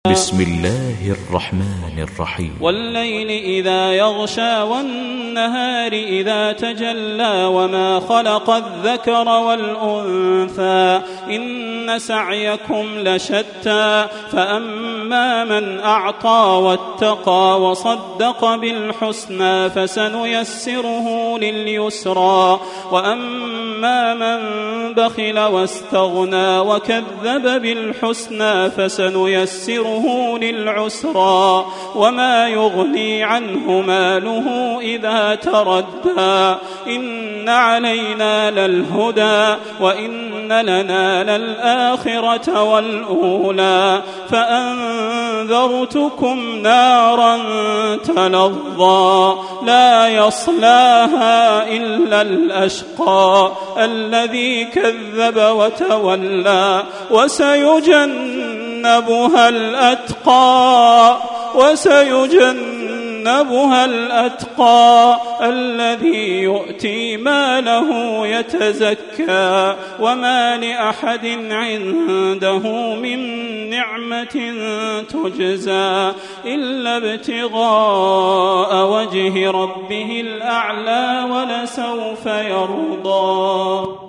بسم الله الرحمن الرحيم. والليل إذا يغشى والنهار إذا تجلى وما خلق الذكر والأنثى إن سعيكم لشتى فأما من أعطى واتقى وصدق بالحسنى فسنيسره لليسرى وأما من بخل واستغنى وكذب بالحسنى فسنيسره للعسرى وما يغني عنه ماله إذا تردى إن علينا للهدى وإن لنا للآخرة والأولى فأنذرتكم نارا تلظى لا يصلاها إلا الأشقى الذي كذب وتولى وسيجنبها الأتقى الذي يؤتي ماله يتزكى وما لأحد عنده من نعمة تجزى إلا ابتغاء وجه ربه الأعلى ولسوف يرضى.